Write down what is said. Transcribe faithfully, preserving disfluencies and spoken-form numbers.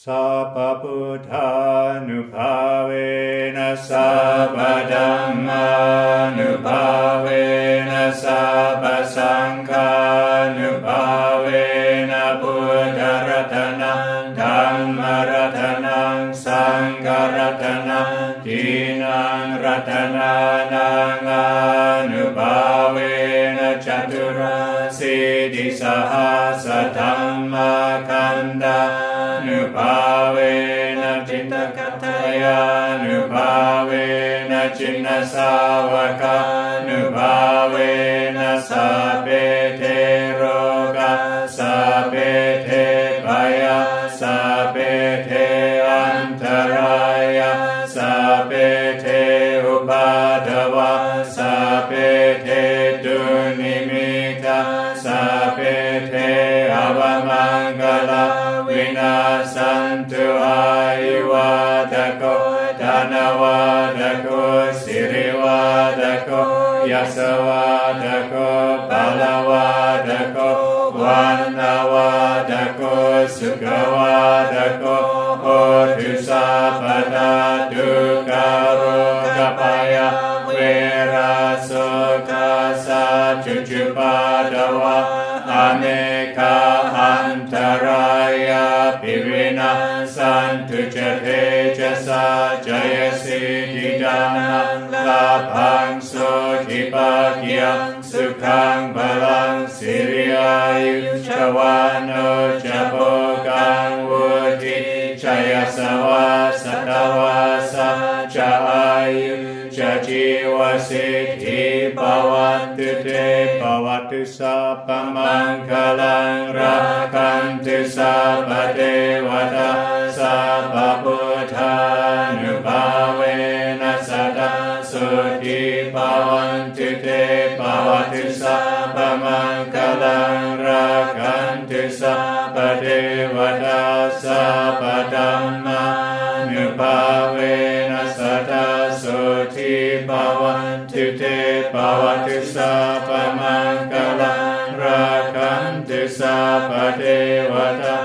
สัพพพุทธานุภาเวนะสัพพธัมมานุภาเวนะสัพพสังฆานุภาเวนะพุทธรัตนังธัมมรัตนังสังฆรัตนังทีนังรัตนานังอนุภาเวนะจตุราสิทิสหัสธัมมาคันธานุภาเวนะจิตตคัตถยานุภาเวนะจินนสาวกานุภาเวนะสัพเพเทโรกะสัพเพเทพยาสัพเพเทอันตรายาสัพเพเทอุปาทวาสัพเพเทตุนิมิตาสัพเพเทอวมังคลาวินาสันตุอายุวัตโกธนวัตโกสิริวัตโกยสวัตโกปลวัตโกวันนาวัตโกสุขวัตโกโอตุสัพพทาทุกขโรคภัยเวราโสกาสัจจุจุปาทวะอเนกาอันตรายาปิวินาสันตุจเตจะสาจยสิทธิดานังลาภังโสทิปักยังสุขังพลังสิริอายุชวานโนจะโภกังวุติชัยสวาสตวาสะจะอายุจะจีวสิทธิภวันตุเตภวัตุสัพพมังคลังราคันตุสัพพเทวตาสัพพพุทธานุภาเวนัสสะสุทิภวันตุเตภวัตุสัพพมังคลังราคันตุสัพพเทวตาสัพพธัมมานุภาเวนัสสะสุทิภวันตุเตภวัตุสัพพมังคลังราคันตุสัพพเทวตา